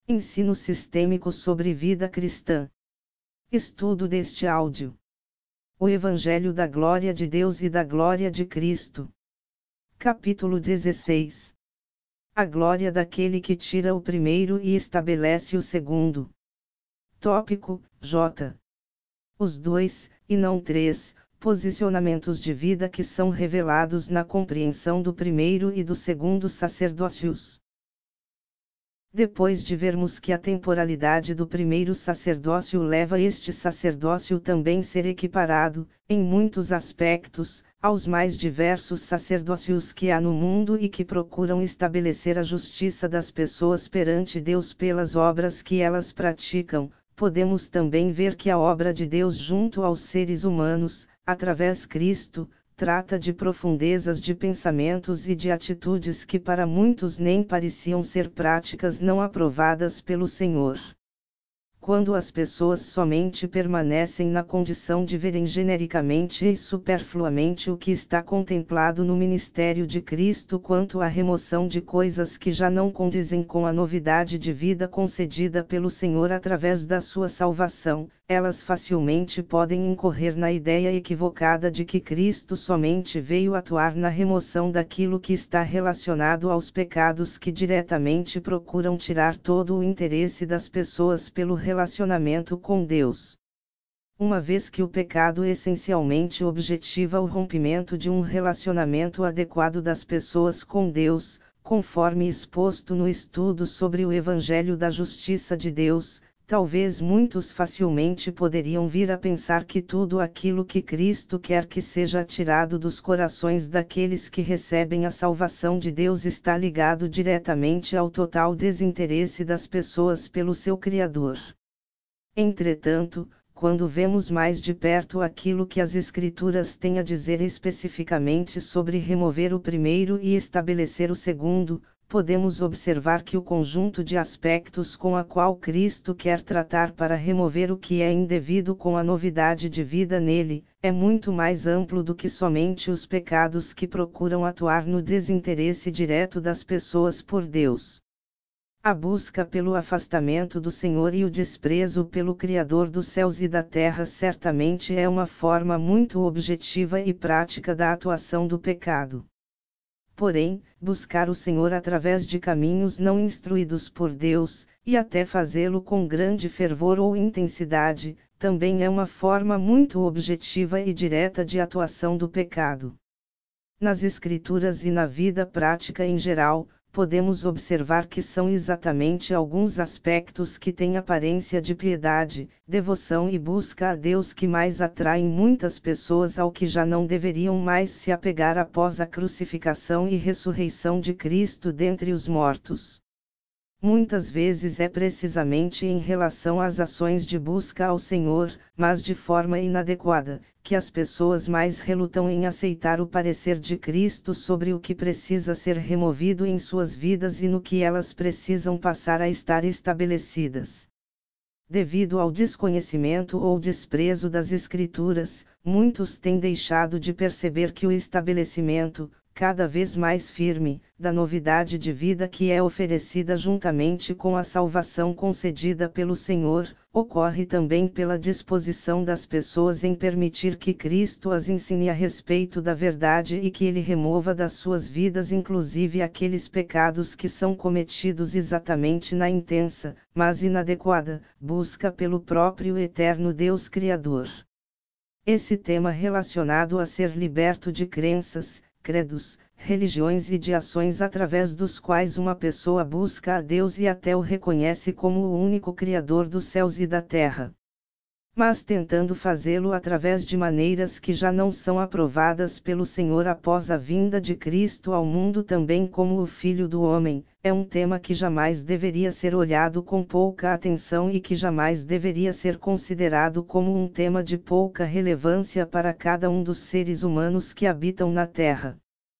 Ensino sistêmico sobre vida cristã. Estudo deste áudio. O Evangelho da Glória de Deus e da Glória de Cristo. Capítulo 16. A glória daquele que tira o primeiro e estabelece o segundo. Tópico: J. Os dois, e não três, posicionamentos de vida que são revelados na compreensão do primeiro e do segundo sacerdócios. Depois de vermos que a temporalidade do primeiro sacerdócio leva este sacerdócio também ser equiparado, em muitos aspectos, aos mais diversos sacerdócios que há no mundo e que procuram estabelecer a justiça das pessoas perante Deus pelas obras que elas praticam, podemos também ver que a obra de Deus junto aos seres humanos, através de Cristo, trata de profundezas de pensamentos e de atitudes que para muitos nem pareciam ser práticas não aprovadas pelo Senhor. Quando as pessoas somente permanecem na condição de verem genericamente e superfluamente o que está contemplado no ministério de Cristo quanto à remoção de coisas que já não condizem com a novidade de vida concedida pelo Senhor através da sua salvação, elas facilmente podem incorrer na ideia equivocada de que Cristo somente veio atuar na remoção daquilo que está relacionado aos pecados que diretamente procuram tirar todo o interesse das pessoas pelo relacionamento com Deus. Uma vez que o pecado essencialmente objetiva o rompimento de um relacionamento adequado das pessoas com Deus, conforme exposto no estudo sobre o Evangelho da Justiça de Deus, talvez muitos facilmente poderiam vir a pensar que tudo aquilo que Cristo quer que seja tirado dos corações daqueles que recebem a salvação de Deus está ligado diretamente ao total desinteresse das pessoas pelo seu Criador. Entretanto, quando vemos mais de perto aquilo que as Escrituras têm a dizer especificamente sobre remover o primeiro e estabelecer o segundo, podemos observar que o conjunto de aspectos com a qual Cristo quer tratar para remover o que é indevido com a novidade de vida nele, é muito mais amplo do que somente os pecados que procuram atuar no desinteresse direto das pessoas por Deus. A busca pelo afastamento do Senhor e o desprezo pelo Criador dos céus e da terra certamente é uma forma muito objetiva e prática da atuação do pecado. Porém, buscar o Senhor através de caminhos não instruídos por Deus, e até fazê-lo com grande fervor ou intensidade, também é uma forma muito objetiva e direta de atuação do pecado. Nas Escrituras e na vida prática em geral, podemos observar que são exatamente alguns aspectos que têm aparência de piedade, devoção e busca a Deus que mais atraem muitas pessoas ao que já não deveriam mais se apegar após a crucificação e ressurreição de Cristo dentre os mortos. Muitas vezes é precisamente em relação às ações de busca ao Senhor, mas de forma inadequada, que as pessoas mais relutam em aceitar o parecer de Cristo sobre o que precisa ser removido em suas vidas e no que elas precisam passar a estar estabelecidas. Devido ao desconhecimento ou desprezo das Escrituras, muitos têm deixado de perceber que o estabelecimento, cada vez mais firme, da novidade de vida que é oferecida juntamente com a salvação concedida pelo Senhor, ocorre também pela disposição das pessoas em permitir que Cristo as ensine a respeito da verdade e que Ele remova das suas vidas inclusive aqueles pecados que são cometidos exatamente na intensa, mas inadequada, busca pelo próprio eterno Deus Criador. Esse tema relacionado a ser liberto de crenças, credos, religiões e de ações através dos quais uma pessoa busca a Deus e até o reconhece como o único Criador dos céus e da terra. Mas tentando fazê-lo através de maneiras que já não são aprovadas pelo Senhor após a vinda de Cristo ao mundo também como o Filho do Homem, é um tema que jamais deveria ser olhado com pouca atenção e que jamais deveria ser considerado como um tema de pouca relevância para cada um dos seres humanos que habitam na Terra.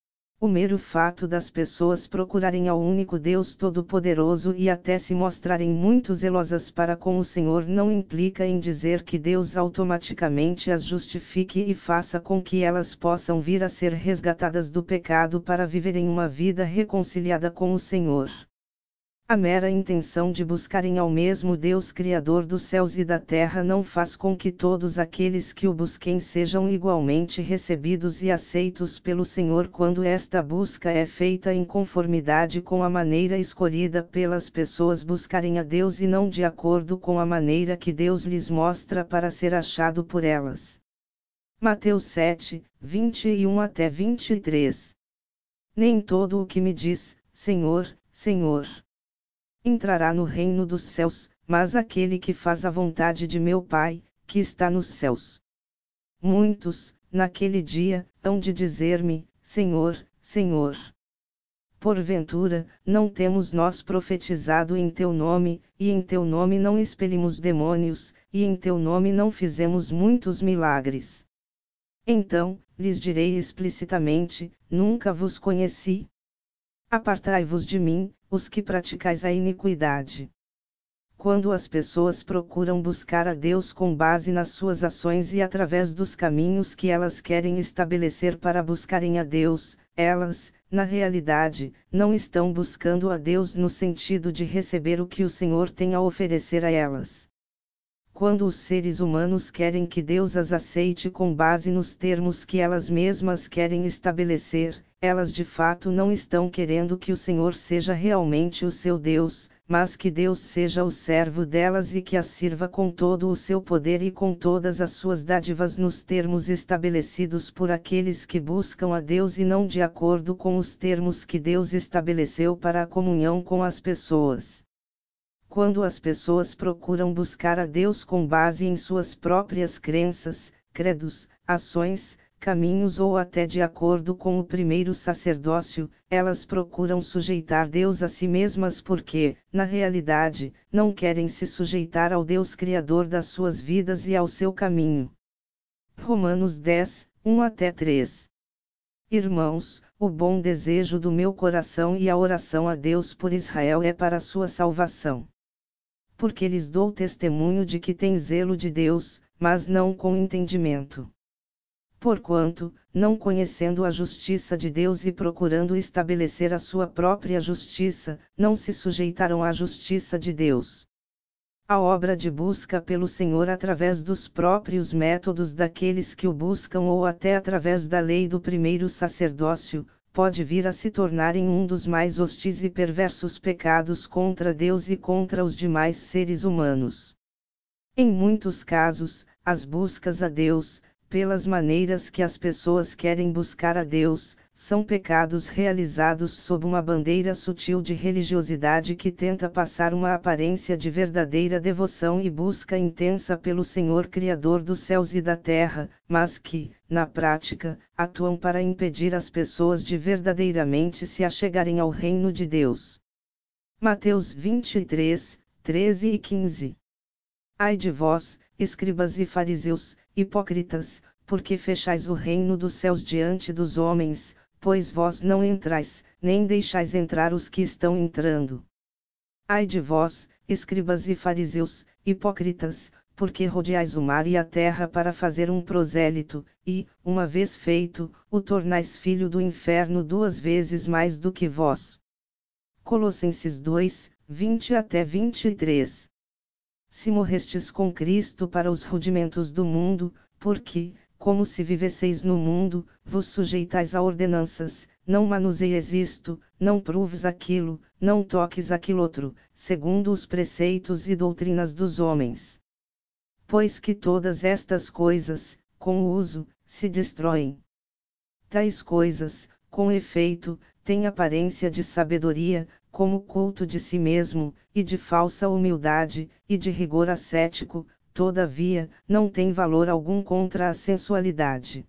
O mero fato das pessoas procurarem ao único Deus Todo-Poderoso e até se mostrarem muito zelosas para com o Senhor não implica em dizer que Deus automaticamente as justifique e faça com que elas possam vir a ser resgatadas do pecado para viverem uma vida reconciliada com o Senhor. A mera intenção de buscarem ao mesmo Deus Criador dos céus e da terra não faz com que todos aqueles que o busquem sejam igualmente recebidos e aceitos pelo Senhor quando esta busca é feita em conformidade com a maneira escolhida pelas pessoas buscarem a Deus e não de acordo com a maneira que Deus lhes mostra para ser achado por elas. Mateus 7, 21 até 23. Nem todo o que me diz, Senhor, Senhor, entrará no reino dos céus, mas aquele que faz a vontade de meu Pai, que está nos céus. Muitos, naquele dia, hão de dizer-me, Senhor, Senhor. Porventura, não temos nós profetizado em teu nome, e em teu nome não expelimos demônios, e em teu nome não fizemos muitos milagres? Então, lhes direi explicitamente, nunca vos conheci. Apartai-vos de mim, os que praticais a iniquidade. Quando as pessoas procuram buscar a Deus com base nas suas ações e através dos caminhos que elas querem estabelecer para buscarem a Deus, elas, na realidade, não estão buscando a Deus no sentido de receber o que o Senhor tem a oferecer a elas. Quando os seres humanos querem que Deus as aceite com base nos termos que elas mesmas querem estabelecer, elas de fato não estão querendo que o Senhor seja realmente o seu Deus, mas que Deus seja o servo delas e que as sirva com todo o seu poder e com todas as suas dádivas nos termos estabelecidos por aqueles que buscam a Deus e não de acordo com os termos que Deus estabeleceu para a comunhão com as pessoas. Quando as pessoas procuram buscar a Deus com base em suas próprias crenças, credos, ações, caminhos ou até de acordo com o primeiro sacerdócio, elas procuram sujeitar Deus a si mesmas porque, na realidade, não querem se sujeitar ao Deus Criador das suas vidas e ao seu caminho. Romanos 10, 1 até 3. Irmãos, o bom desejo do meu coração e a oração a Deus por Israel é para a sua salvação. Porque lhes dou testemunho de que têm zelo de Deus, mas não com entendimento. Porquanto, não conhecendo a justiça de Deus e procurando estabelecer a sua própria justiça, não se sujeitaram à justiça de Deus. A obra de busca pelo Senhor através dos próprios métodos daqueles que o buscam ou até através da lei do primeiro sacerdócio, pode vir a se tornar em um dos mais hostis e perversos pecados contra Deus e contra os demais seres humanos. Em muitos casos, as buscas a Deus, pelas maneiras que as pessoas querem buscar a Deus, são pecados realizados sob uma bandeira sutil de religiosidade que tenta passar uma aparência de verdadeira devoção e busca intensa pelo Senhor Criador dos céus e da terra, mas que, na prática, atuam para impedir as pessoas de verdadeiramente se achegarem ao reino de Deus. Mateus 23, 13 e 15. Ai de vós, escribas e fariseus, hipócritas, porque fechais o reino dos céus diante dos homens, pois vós não entrais, nem deixais entrar os que estão entrando. Ai de vós, escribas e fariseus, hipócritas, porque rodeais o mar e a terra para fazer um prosélito, e, uma vez feito, o tornais filho do inferno 2 vezes mais do que vós. Colossenses 2, 20 até 23. Se morrestes com Cristo para os rudimentos do mundo, porque, como se vivesseis no mundo, vos sujeitais a ordenanças, não manuseies isto, não pruves aquilo, não toques aquilo outro, segundo os preceitos e doutrinas dos homens. Pois que todas estas coisas, com o uso, se destroem. Tais coisas, com efeito, têm aparência de sabedoria, como culto de si mesmo, e de falsa humildade, e de rigor ascético, todavia, não tem valor algum contra a sensualidade.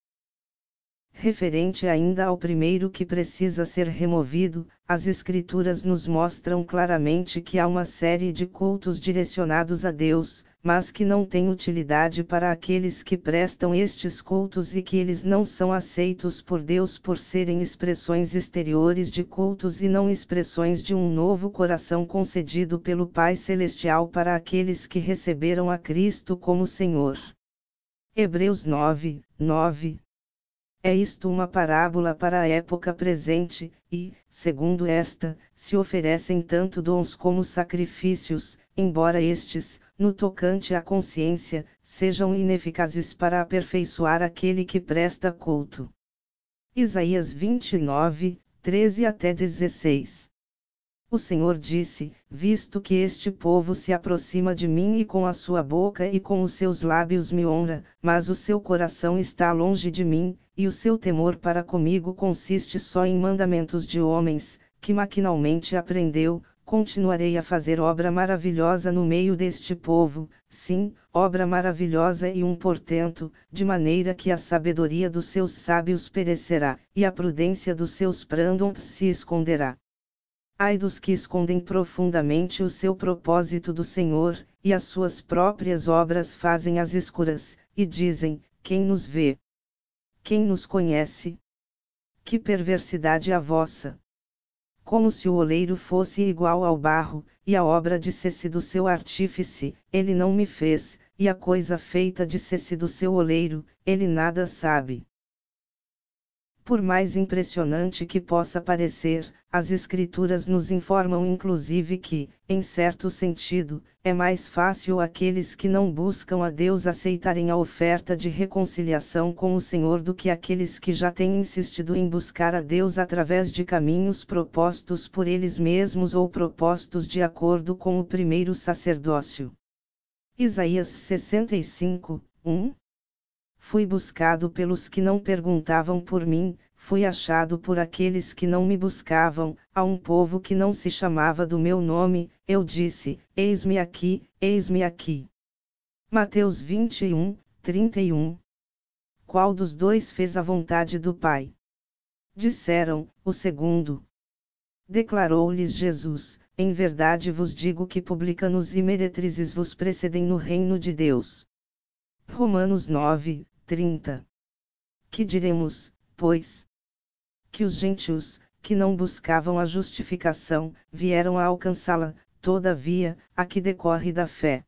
Referente ainda ao primeiro que precisa ser removido, as Escrituras nos mostram claramente que há uma série de cultos direcionados a Deus, mas que não têm utilidade para aqueles que prestam estes cultos e que eles não são aceitos por Deus por serem expressões exteriores de cultos e não expressões de um novo coração concedido pelo Pai Celestial para aqueles que receberam a Cristo como Senhor. Hebreus 9, 9. É isto uma parábola para a época presente, e, segundo esta, se oferecem tanto dons como sacrifícios, embora estes, no tocante à consciência, sejam ineficazes para aperfeiçoar aquele que presta culto. Isaías 29, 13 até 16. O Senhor disse: visto que este povo se aproxima de mim e com a sua boca e com os seus lábios me honra, mas o seu coração está longe de mim, e o seu temor para comigo consiste só em mandamentos de homens, que maquinalmente aprendeu, continuarei a fazer obra maravilhosa no meio deste povo, sim, obra maravilhosa e um portento, de maneira que a sabedoria dos seus sábios perecerá, e a prudência dos seus prudentes se esconderá. Ai dos que escondem profundamente o seu propósito do Senhor, e as suas próprias obras fazem às escuras, e dizem: quem nos vê? Quem nos conhece? Que perversidade a vossa! Como se o oleiro fosse igual ao barro, e a obra dissesse do seu artífice: ele não me fez, e a coisa feita dissesse do seu oleiro: ele nada sabe. Por mais impressionante que possa parecer, as Escrituras nos informam inclusive que, em certo sentido, é mais fácil aqueles que não buscam a Deus aceitarem a oferta de reconciliação com o Senhor do que aqueles que já têm insistido em buscar a Deus através de caminhos propostos por eles mesmos ou propostos de acordo com o primeiro sacerdócio. Isaías 65, 1. Fui buscado pelos que não perguntavam por mim, fui achado por aqueles que não me buscavam, a um povo que não se chamava do meu nome, eu disse: eis-me aqui, eis-me aqui. Mateus 21, 31. Qual dos dois fez a vontade do Pai? Disseram: o segundo. Declarou-lhes Jesus: em verdade vos digo que publicanos e meretrizes vos precedem no reino de Deus. Romanos 9, 30. Que diremos, pois? Que os gentios, que não buscavam a justificação, vieram a alcançá-la, todavia, a que decorre da fé.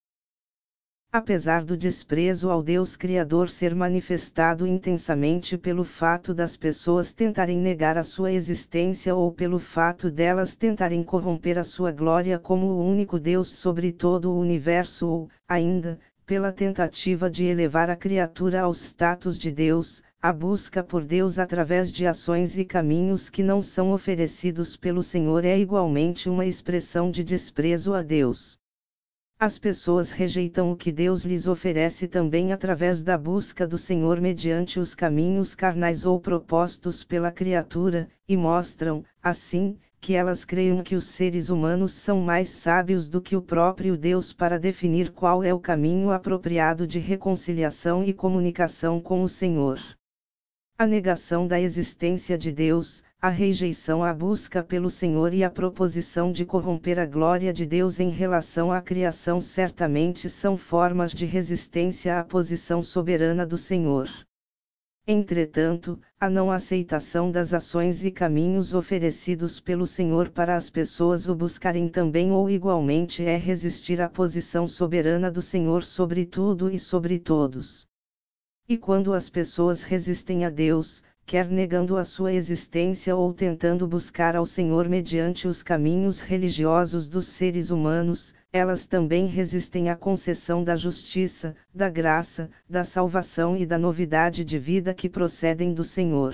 Apesar do desprezo ao Deus Criador ser manifestado intensamente pelo fato das pessoas tentarem negar a sua existência ou pelo fato delas tentarem corromper a sua glória como o único Deus sobre todo o universo ou, ainda, pela tentativa de elevar a criatura ao status de Deus, a busca por Deus através de ações e caminhos que não são oferecidos pelo Senhor é igualmente uma expressão de desprezo a Deus. As pessoas rejeitam o que Deus lhes oferece também através da busca do Senhor mediante os caminhos carnais ou propostos pela criatura, e mostram, assim, que elas creem que os seres humanos são mais sábios do que o próprio Deus para definir qual é o caminho apropriado de reconciliação e comunicação com o Senhor. A negação da existência de Deus, a rejeição à busca pelo Senhor e a proposição de corromper a glória de Deus em relação à criação certamente são formas de resistência à posição soberana do Senhor. Entretanto, a não aceitação das ações e caminhos oferecidos pelo Senhor para as pessoas o buscarem também ou igualmente é resistir à posição soberana do Senhor sobre tudo e sobre todos. E quando as pessoas resistem a Deus, quer negando a sua existência ou tentando buscar ao Senhor mediante os caminhos religiosos dos seres humanos, elas também resistem à concessão da justiça, da graça, da salvação e da novidade de vida que procedem do Senhor.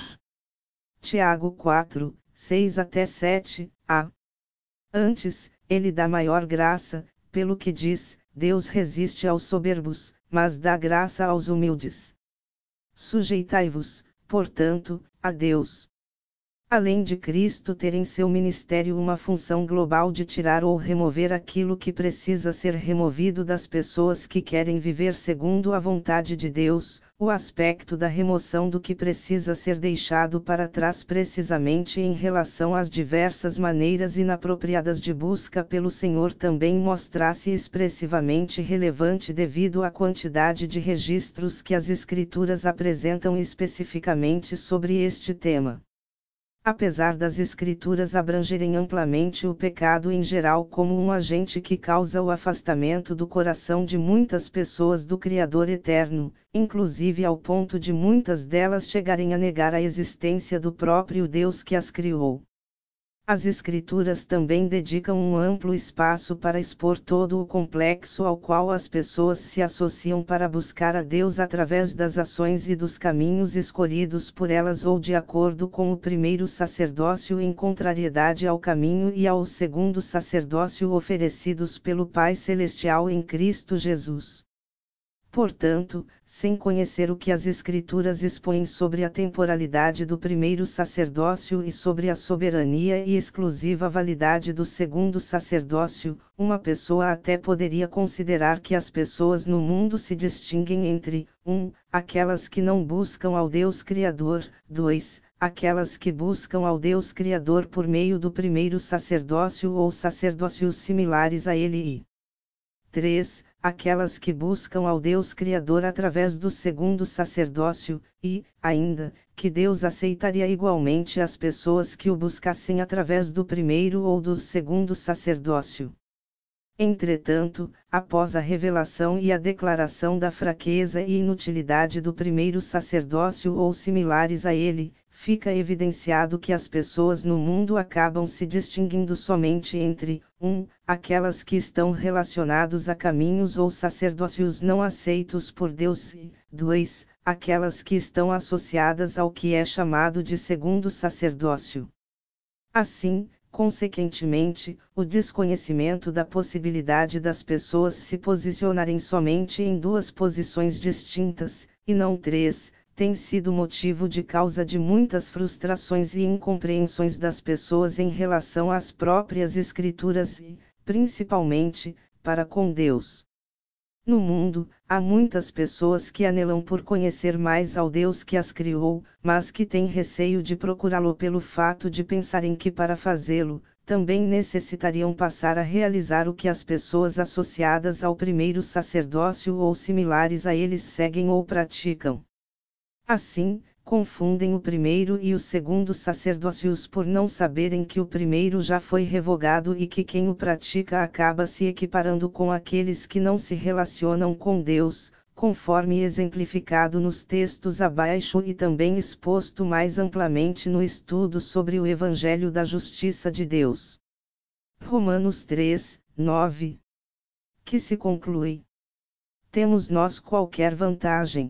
Tiago 4, 6 até 7, a. Antes, ele dá maior graça, pelo que diz: Deus resiste aos soberbos, mas dá graça aos humildes. Sujeitai-vos, portanto, a Deus. Além de Cristo ter em seu ministério uma função global de tirar ou remover aquilo que precisa ser removido das pessoas que querem viver segundo a vontade de Deus, o aspecto da remoção do que precisa ser deixado para trás precisamente em relação às diversas maneiras inapropriadas de busca pelo Senhor também mostra-se expressivamente relevante devido à quantidade de registros que as Escrituras apresentam especificamente sobre este tema. Apesar das Escrituras abrangerem amplamente o pecado em geral como um agente que causa o afastamento do coração de muitas pessoas do Criador eterno, inclusive ao ponto de muitas delas chegarem a negar a existência do próprio Deus que as criou. As Escrituras também dedicam um amplo espaço para expor todo o complexo ao qual as pessoas se associam para buscar a Deus através das ações e dos caminhos escolhidos por elas ou de acordo com o primeiro sacerdócio em contrariedade ao caminho e ao segundo sacerdócio oferecidos pelo Pai Celestial em Cristo Jesus. Portanto, sem conhecer o que as Escrituras expõem sobre a temporalidade do primeiro sacerdócio e sobre a soberania e exclusiva validade do segundo sacerdócio, uma pessoa até poderia considerar que as pessoas no mundo se distinguem entre 1. Aquelas que não buscam ao Deus Criador, 2. Aquelas que buscam ao Deus Criador por meio do primeiro sacerdócio ou sacerdócios similares a ele e 3. Aquelas que buscam ao Deus Criador através do segundo sacerdócio, e, ainda, que Deus aceitaria igualmente as pessoas que o buscassem através do primeiro ou do segundo sacerdócio. Entretanto, após a revelação e a declaração da fraqueza e inutilidade do primeiro sacerdócio ou similares a ele, fica evidenciado que as pessoas no mundo acabam se distinguindo somente entre 1. Aquelas que estão relacionados a caminhos ou sacerdócios não aceitos por Deus e 2. Aquelas que estão associadas ao que é chamado de segundo sacerdócio. Assim, consequentemente, o desconhecimento da possibilidade das pessoas se posicionarem somente em duas posições distintas, e não três, tem sido motivo de causa de muitas frustrações e incompreensões das pessoas em relação às próprias Escrituras e, principalmente, para com Deus. No mundo, há muitas pessoas que anelam por conhecer mais ao Deus que as criou, mas que têm receio de procurá-lo pelo fato de pensarem que para fazê-lo, também necessitariam passar a realizar o que as pessoas associadas ao primeiro sacerdócio ou similares a eles seguem ou praticam. Assim, confundem o primeiro e o segundo sacerdócios por não saberem que o primeiro já foi revogado e que quem o pratica acaba se equiparando com aqueles que não se relacionam com Deus, conforme exemplificado nos textos abaixo e também exposto mais amplamente no estudo sobre o Evangelho da Justiça de Deus. Romanos 3, 9. Que se conclui: temos nós qualquer vantagem?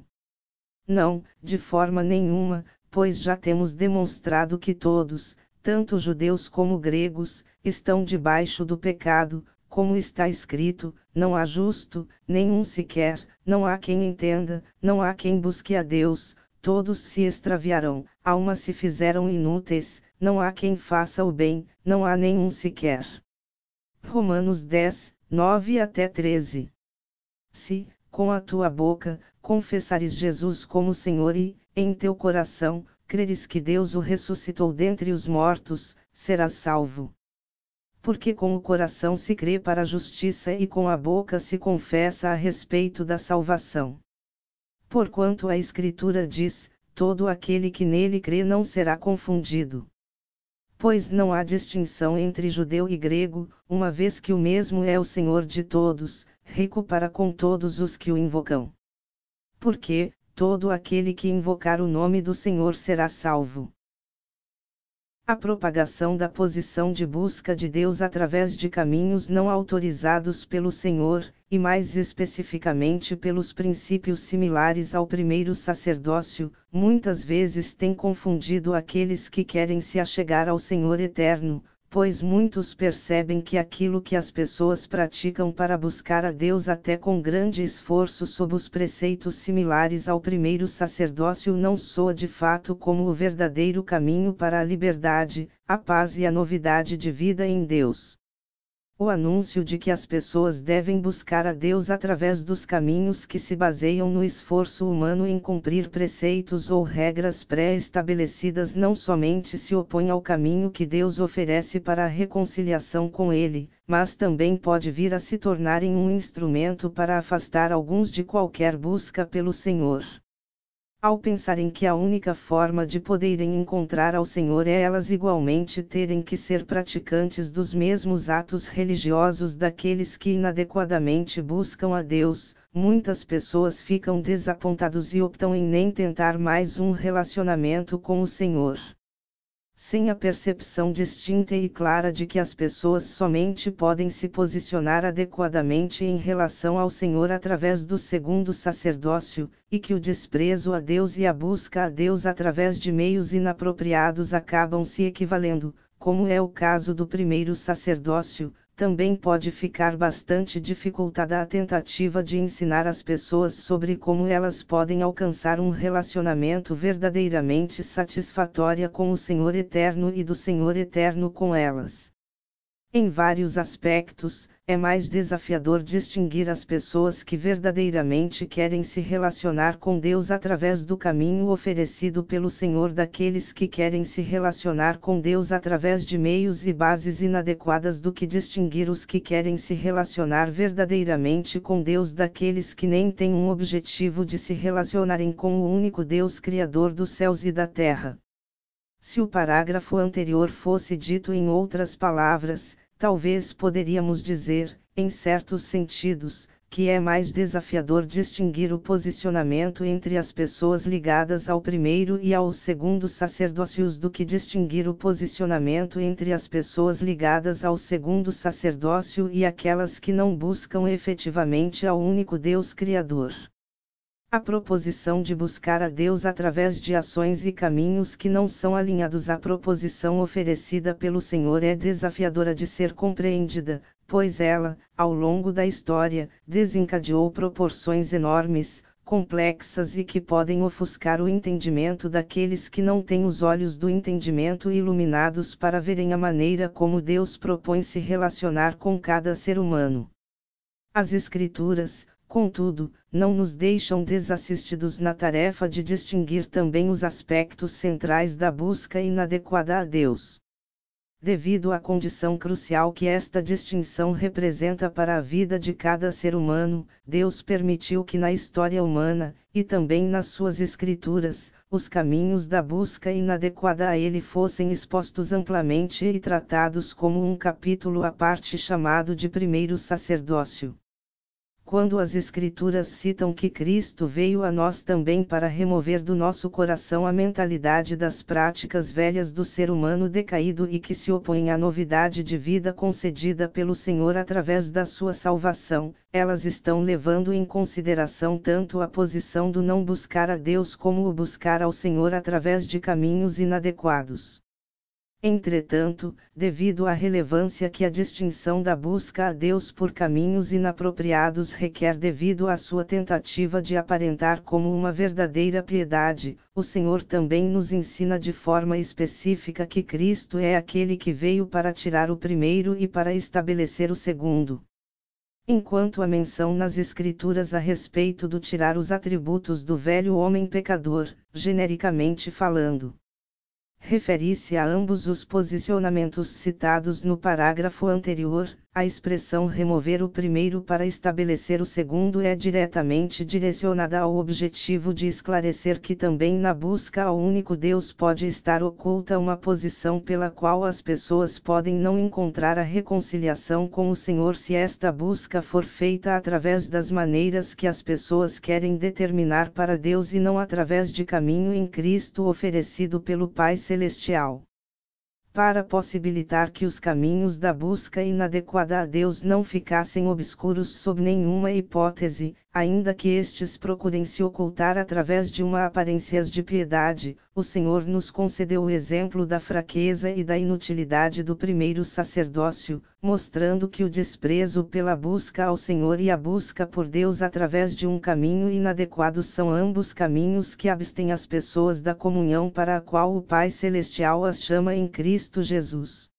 Não, de forma nenhuma, pois já temos demonstrado que todos, tanto judeus como gregos, estão debaixo do pecado, como está escrito: não há justo, nenhum sequer, não há quem entenda, não há quem busque a Deus, todos se extraviaram, alma se fizeram inúteis, não há quem faça o bem, não há nenhum sequer. Romanos 10, 9 até 13. Se, com a tua boca, confessares Jesus como Senhor e, em teu coração, creres que Deus o ressuscitou dentre os mortos, serás salvo. Porque com o coração se crê para a justiça e com a boca se confessa a respeito da salvação. Porquanto a Escritura diz: todo aquele que nele crê não será confundido. Pois não há distinção entre judeu e grego, uma vez que o mesmo é o Senhor de todos, rico para com todos os que o invocam. Porque, todo aquele que invocar o nome do Senhor será salvo. A propagação da posição de busca de Deus através de caminhos não autorizados pelo Senhor, e mais especificamente pelos princípios similares ao primeiro sacerdócio, muitas vezes tem confundido aqueles que querem se achegar ao Senhor eterno, pois muitos percebem que aquilo que as pessoas praticam para buscar a Deus até com grande esforço sob os preceitos similares ao primeiro sacerdócio não soa de fato como o verdadeiro caminho para a liberdade, a paz e a novidade de vida em Deus. O anúncio de que as pessoas devem buscar a Deus através dos caminhos que se baseiam no esforço humano em cumprir preceitos ou regras pré-estabelecidas não somente se opõe ao caminho que Deus oferece para a reconciliação com Ele, mas também pode vir a se tornar um instrumento para afastar alguns de qualquer busca pelo Senhor. ao pensarem que a única forma de poderem encontrar ao Senhor é elas igualmente terem que ser praticantes dos mesmos atos religiosos daqueles que inadequadamente buscam a Deus, muitas pessoas ficam desapontados e optam em nem tentar mais um relacionamento com o Senhor. Sem a percepção distinta e clara de que as pessoas somente podem se posicionar adequadamente em relação ao Senhor através do segundo sacerdócio, e que o desprezo a Deus e a busca a Deus através de meios inapropriados acabam se equivalendo, como é o caso do primeiro sacerdócio, também pode ficar bastante dificultada a tentativa de ensinar as pessoas sobre como elas podem alcançar um relacionamento verdadeiramente satisfatório com o Senhor Eterno e do Senhor Eterno com elas. Em vários aspectos, é mais desafiador distinguir as pessoas que verdadeiramente querem se relacionar com Deus através do caminho oferecido pelo Senhor daqueles que querem se relacionar com Deus através de meios e bases inadequadas do que distinguir os que querem se relacionar verdadeiramente com Deus daqueles que nem têm um objetivo de se relacionarem com o único Deus Criador dos céus e da terra. Se o parágrafo anterior fosse dito em outras palavras, talvez poderíamos dizer, em certos sentidos, que é mais desafiador distinguir o posicionamento entre as pessoas ligadas ao primeiro e ao segundo sacerdócios do que distinguir o posicionamento entre as pessoas ligadas ao segundo sacerdócio e aquelas que não buscam efetivamente ao único Deus Criador. A proposição de buscar a Deus através de ações e caminhos que não são alinhados à proposição oferecida pelo Senhor é desafiadora de ser compreendida, pois ela, ao longo da história, desencadeou proporções enormes, complexas e que podem ofuscar o entendimento daqueles que não têm os olhos do entendimento iluminados para verem a maneira como Deus propõe se relacionar com cada ser humano. As Escrituras, contudo, não nos deixam desassistidos na tarefa de distinguir também os aspectos centrais da busca inadequada a Deus. Devido à condição crucial que esta distinção representa para a vida de cada ser humano, Deus permitiu que na história humana, e também nas suas Escrituras, os caminhos da busca inadequada a Ele fossem expostos amplamente e tratados como um capítulo à parte chamado de primeiro sacerdócio. Quando as Escrituras citam que Cristo veio a nós também para remover do nosso coração a mentalidade das práticas velhas do ser humano decaído e que se opõem à novidade de vida concedida pelo Senhor através da sua salvação, elas estão levando em consideração tanto a posição do não buscar a Deus como o buscar ao Senhor através de caminhos inadequados. Entretanto, devido à relevância que a distinção da busca a Deus por caminhos inapropriados requer devido à sua tentativa de aparentar como uma verdadeira piedade, o Senhor também nos ensina de forma específica que Cristo é aquele que veio para tirar o primeiro e para estabelecer o segundo. Enquanto a menção nas Escrituras a respeito do tirar os atributos do velho homem pecador, genericamente falando, refere-se a ambos os posicionamentos citados no parágrafo anterior, a expressão remover o primeiro para estabelecer o segundo é diretamente direcionada ao objetivo de esclarecer que também na busca ao único Deus pode estar oculta uma posição pela qual as pessoas podem não encontrar a reconciliação com o Senhor se esta busca for feita através das maneiras que as pessoas querem determinar para Deus e não através de caminho em Cristo oferecido pelo Pai Celestial. Para possibilitar que os caminhos da busca inadequada a Deus não ficassem obscuros sob nenhuma hipótese, ainda que estes procurem se ocultar através de uma aparência de piedade, o Senhor nos concedeu o exemplo da fraqueza e da inutilidade do primeiro sacerdócio, mostrando que o desprezo pela busca ao Senhor e a busca por Deus através de um caminho inadequado são ambos caminhos que abstêm as pessoas da comunhão para a qual o Pai Celestial as chama em Cristo Jesus.